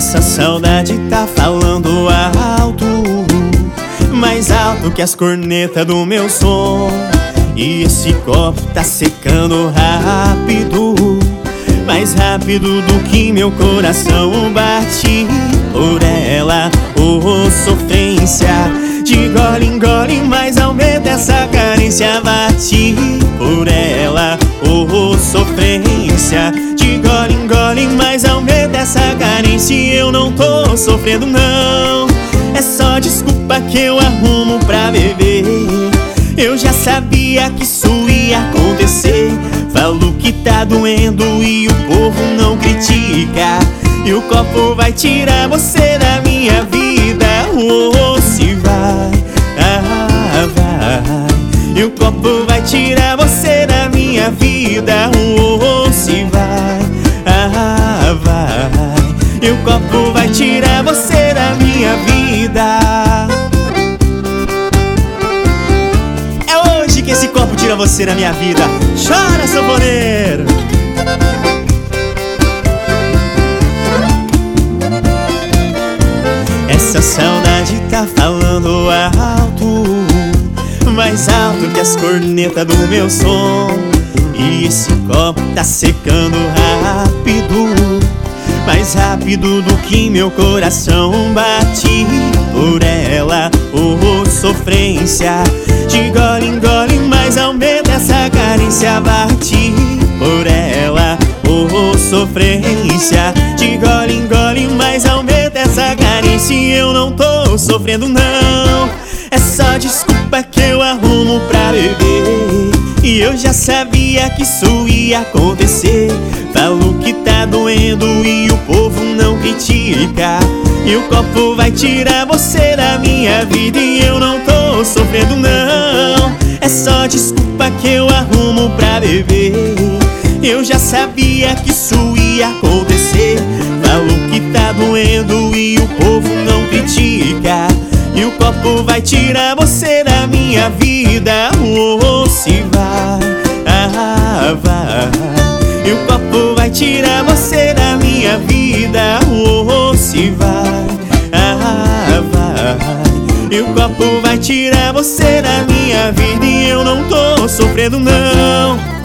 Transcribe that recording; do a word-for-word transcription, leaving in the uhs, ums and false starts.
Essa saudade tá falando alto, mais alto que as cornetas do meu som. E esse copo tá secando rápido, mais rápido do que meu coração bate por ela. Oh, sofrência, de gole em gole, mas aumenta essa carência. Bate por ela. Oh, sofrência, de gole em gole, mas aumenta essa carência. E eu não tô sofrendo não, é só desculpa que eu arrumo pra beber. Eu já sabia que isso ia acontecer. Falo que tá doendo e o povo não critica. E o copo vai tirar você da minha vida. Oh, se vai, ah, vai. E o copo vai tirar você da minha vida. Oh, se vai, ah, vai. E o copo vai tirar você da minha vida. Que esse copo tira você da minha vida. Chora, sanfoneiro. Essa saudade tá falando alto, mais alto que as cornetas do meu som. E esse copo tá secando rápido, mais rápido do que meu coração bate por ela. Oh, sofrência, de gole em gole, mas aumenta essa carência. Bate por ela. Oh, sofrência, de gole em gole, mas aumenta essa carência. E eu não tô sofrendo não, é só desculpa que eu arrumo pra beber. E eu já sabia que isso ia acontecer. Falo que tá doendo e o povo não critica. E o copo vai tirar você da minha vida. E eu não tô sofrendo não, é só desculpa que eu arrumo pra beber. Eu já sabia que isso ia acontecer. Falo que tá doendo e o povo não critica. E o copo vai tirar você da minha vida. Oh, se vai, ah, vai. E o copo vai tirar você da minha vida. Oh, se vai, ah, vai. E o copo vai tirar você da minha vida. E eu não tô sofrendo não,